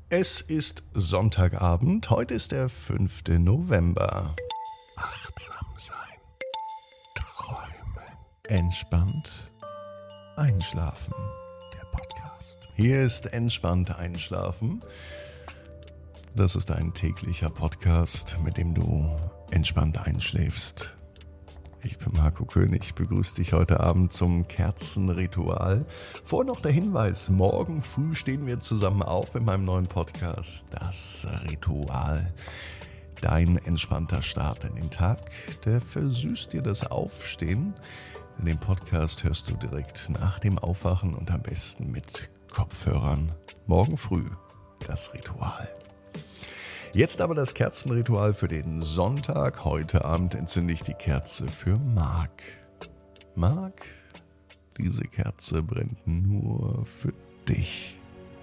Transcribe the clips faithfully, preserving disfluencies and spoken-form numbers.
Es ist Sonntagabend, heute ist der fünfte November. Achtsam sein, träumen, entspannt einschlafen, der Podcast. Hier ist Entspannt einschlafen. Das ist ein täglicher Podcast, mit dem du entspannt einschläfst. Ich bin Marco König, begrüße dich heute Abend zum Kerzenritual. Vorher noch der Hinweis, morgen früh stehen wir zusammen auf mit meinem neuen Podcast, Das Ritual. Dein entspannter Start in den Tag, der versüßt dir das Aufstehen. In dem Podcast hörst du direkt nach dem Aufwachen und am besten mit Kopfhörern. Morgen früh, Das Ritual. Jetzt aber das Kerzenritual für den Sonntag. Heute Abend entzünde ich die Kerze für Marc. Marc, diese Kerze brennt nur für dich.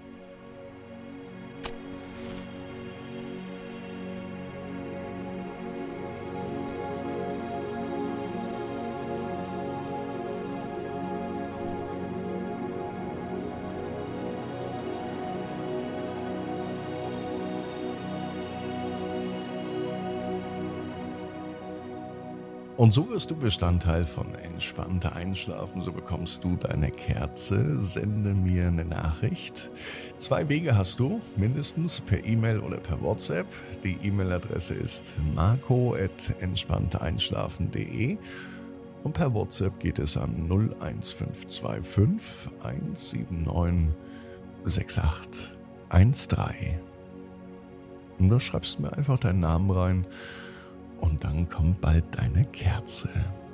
Und so wirst du Bestandteil von Entspannter Einschlafen, so bekommst du deine Kerze, sende mir eine Nachricht. Zwei Wege hast du, mindestens per E-Mail oder per WhatsApp. Die E-Mail-Adresse ist marco at entspannteinschlafen punkt de und per WhatsApp geht es an null eins fünf zwei fünf eins sieben neun sechs acht eins drei. Und da schreibst du mir einfach deinen Namen rein. Und dann kommt bald deine Kerze.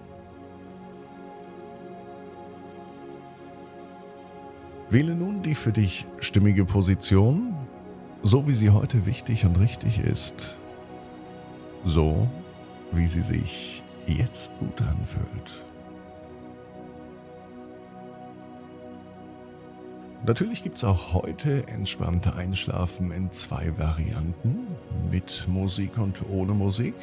Wähle nun die für dich stimmige Position, so wie sie heute wichtig und richtig ist. So, wie sie sich jetzt gut anfühlt. Natürlich gibt es auch heute entspannte Einschlafen in zwei Varianten, mit Musik und ohne Musik.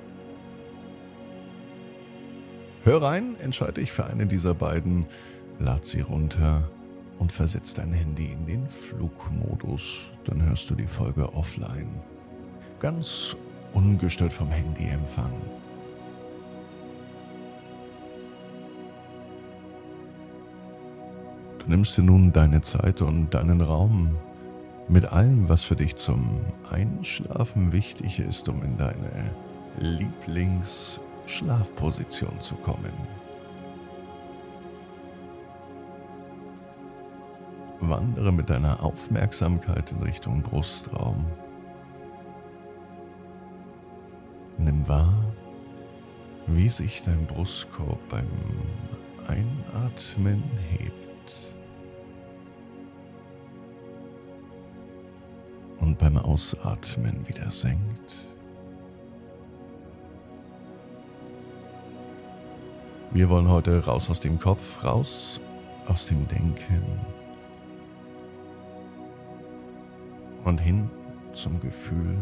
Hör rein, entscheide dich für eine dieser beiden, lad sie runter und versetz dein Handy in den Flugmodus. Dann hörst du die Folge offline. Ganz ungestört vom Handyempfang. Du nimmst dir nun deine Zeit und deinen Raum mit allem, was für dich zum Einschlafen wichtig ist, um in deine Lieblings- Schlafposition zu kommen. Wandere mit deiner Aufmerksamkeit in Richtung Brustraum. Nimm wahr, wie sich dein Brustkorb beim Einatmen hebt und beim Ausatmen wieder senkt. Wir wollen heute raus aus dem Kopf, raus aus dem Denken und hin zum Gefühl,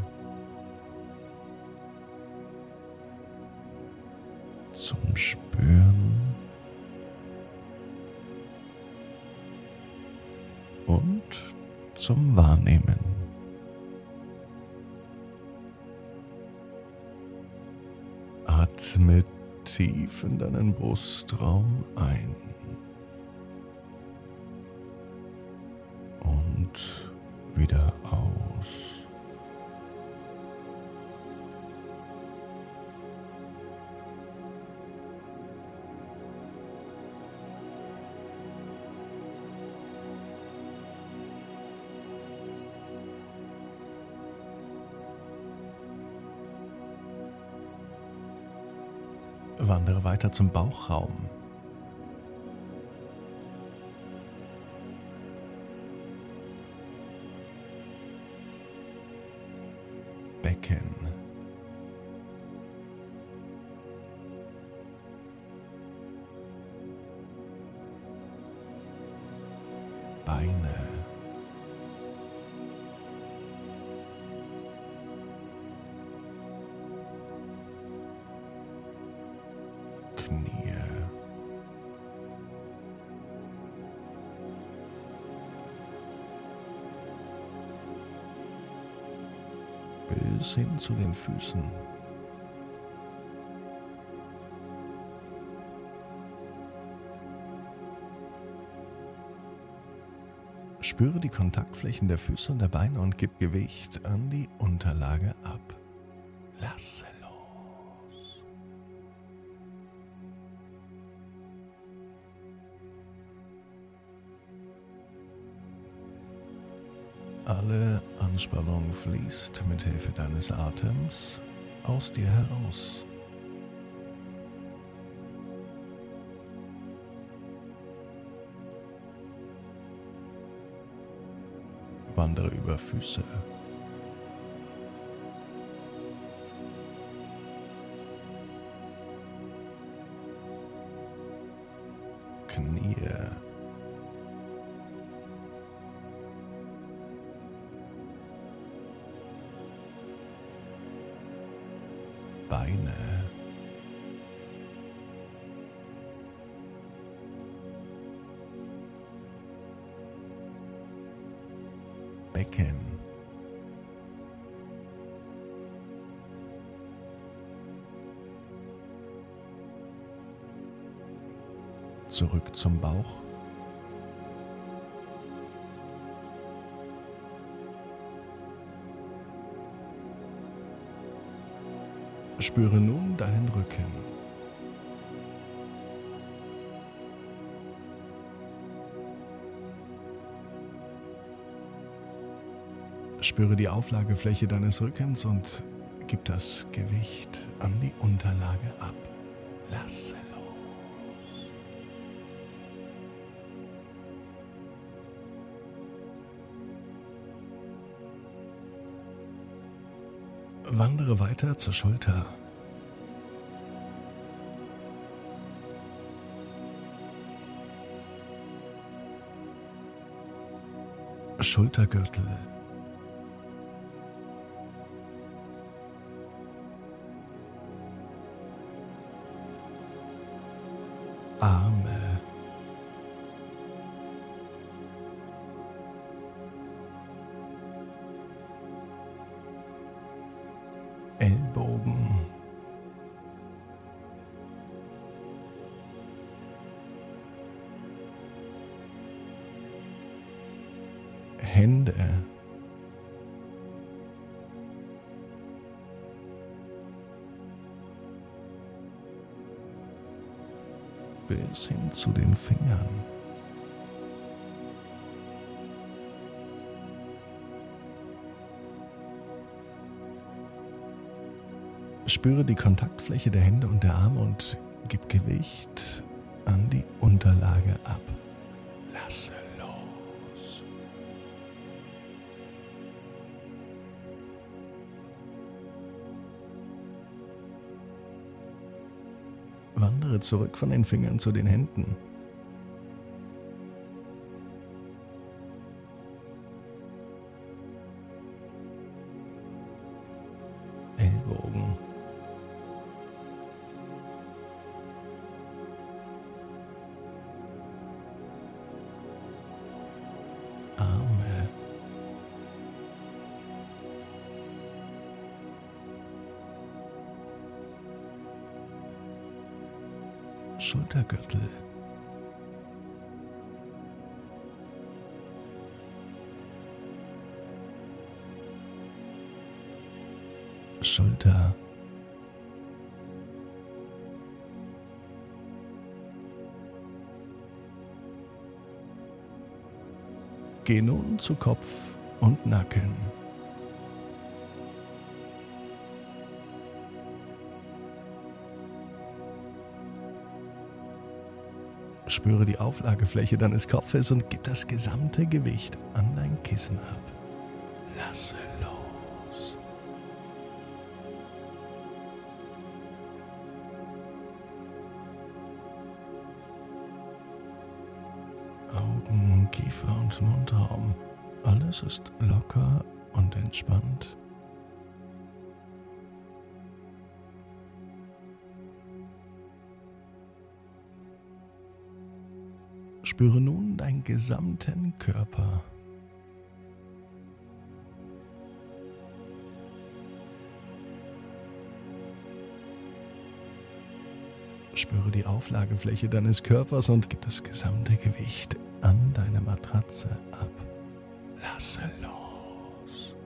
zum Spüren und zum Wahrnehmen. Atme tief in deinen Brustraum ein und wieder aus. Wandere weiter zum Bauchraum. Becken. Beine. Knie. bis hin zu den Füßen. Spüre die Kontaktflächen der Füße und der Beine und gib Gewicht an die Unterlage ab. Lasse los. Alle Anspannung fließt mit Hilfe deines Atems aus dir heraus. Wandere über Füße, Knie, Beine, Becken, zurück zum Bauch, spüre nun deinen Rücken. Spüre die Auflagefläche deines Rückens und gib das Gewicht an die Unterlage ab. Lasse los. Wandere weiter zur Schulter. Schultergürtel. Arme, Ellbogen, Hände, bis hin zu den Fingern. Spüre die Kontaktfläche der Hände und der Arme und gib Gewicht an die Unterlage ab. Lasse los. Wandere zurück von den Fingern zu den Händen. Ellbogen. Arme. Schultergürtel. Schulter. Geh nun zu Kopf und Nacken. Spüre die Auflagefläche deines Kopfes und gib das gesamte Gewicht an dein Kissen ab. Lasse los. Augen, Kiefer und Mundraum. Alles ist locker und entspannt. Spüre nun deinen gesamten Körper. Spüre die Auflagefläche deines Körpers und gib das gesamte Gewicht an deine Matratze ab. Lasse los.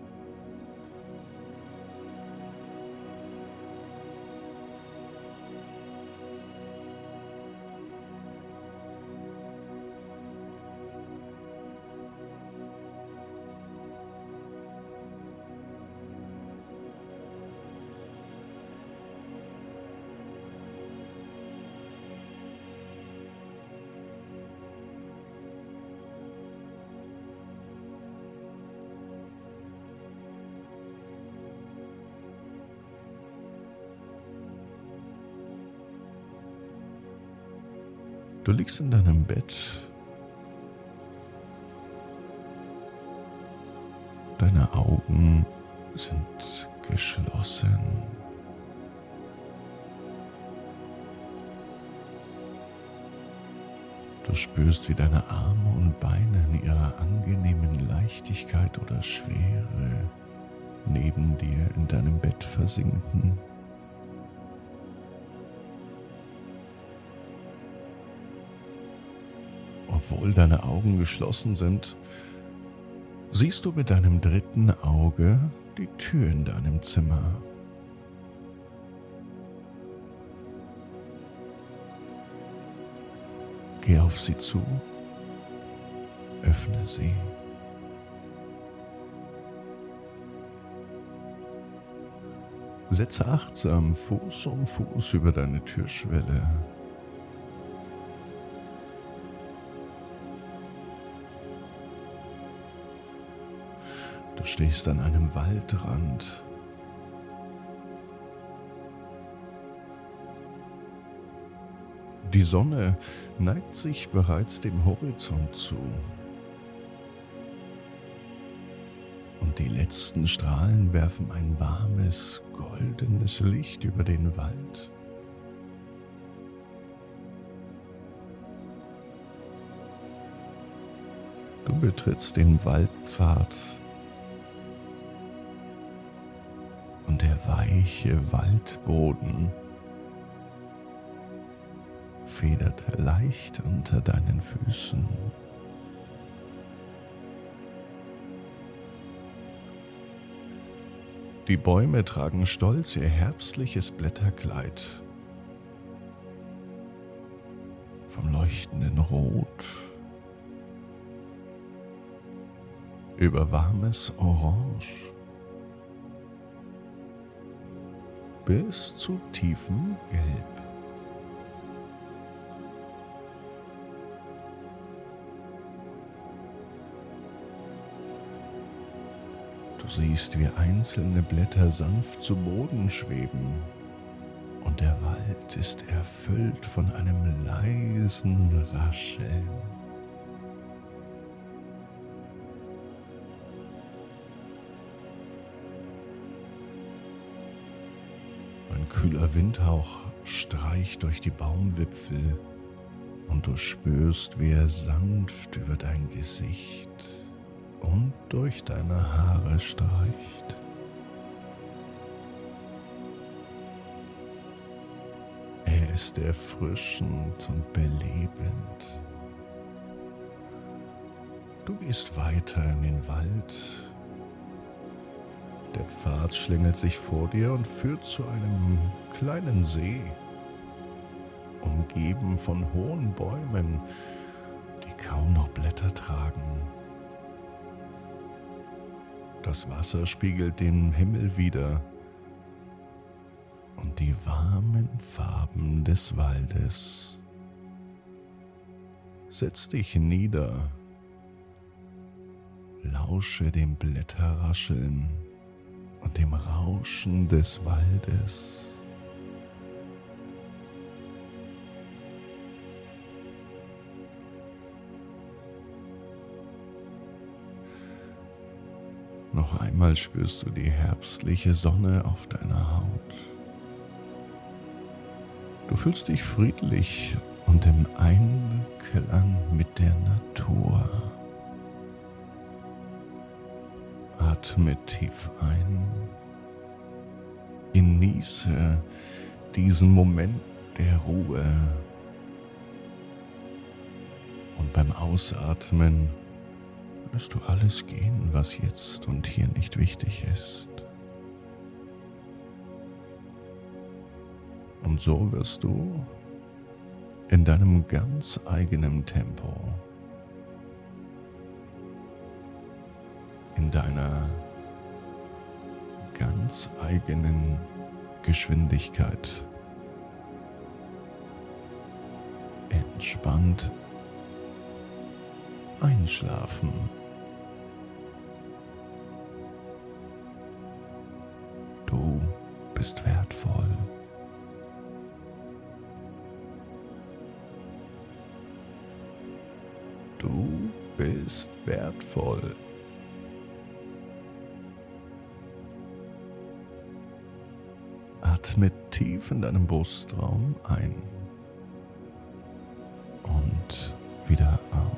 Du liegst in deinem Bett. Deine Augen sind geschlossen. Du spürst, wie deine Arme und Beine in ihrer angenehmen Leichtigkeit oder Schwere neben dir in deinem Bett versinken. Obwohl deine Augen geschlossen sind, siehst du mit deinem dritten Auge die Tür in deinem Zimmer. Geh auf sie zu, öffne sie. Setze achtsam Fuß um Fuß über deine Türschwelle. Du stehst an einem Waldrand. Die Sonne neigt sich bereits dem Horizont zu. Und die letzten Strahlen werfen ein warmes, goldenes Licht über den Wald. Du betrittst den Waldpfad. Und der weiche Waldboden federt leicht unter deinen Füßen. Die Bäume tragen stolz ihr herbstliches Blätterkleid. Vom leuchtenden Rot über warmes Orange bis zu tiefem Gelb. Du siehst, wie einzelne Blätter sanft zu Boden schweben, und der Wald ist erfüllt von einem leisen Rascheln. Ein kühler Windhauch streicht durch die Baumwipfel und du spürst, wie er sanft über dein Gesicht und durch deine Haare streicht. Er ist erfrischend und belebend. Du gehst weiter in den Wald. Der Pfad schlängelt sich vor dir und führt zu einem kleinen See, umgeben von hohen Bäumen, die kaum noch Blätter tragen. Das Wasser spiegelt den Himmel wider und die warmen Farben des Waldes. Setz dich nieder, lausche dem Blätterrascheln und dem Rauschen des Waldes. Noch einmal spürst du die herbstliche Sonne auf deiner Haut. Du fühlst dich friedlich und im Einklang mit der Natur. Atme tief ein. Genieße diesen Moment der Ruhe. Und beim Ausatmen lässt du alles gehen, was jetzt und hier nicht wichtig ist. Und so wirst du in deinem ganz eigenen Tempo, in deiner ganz eigenen Geschwindigkeit entspannt einschlafen. Du bist wertvoll. Du bist wertvoll. Atme tief in deinem Brustraum ein und wieder aus.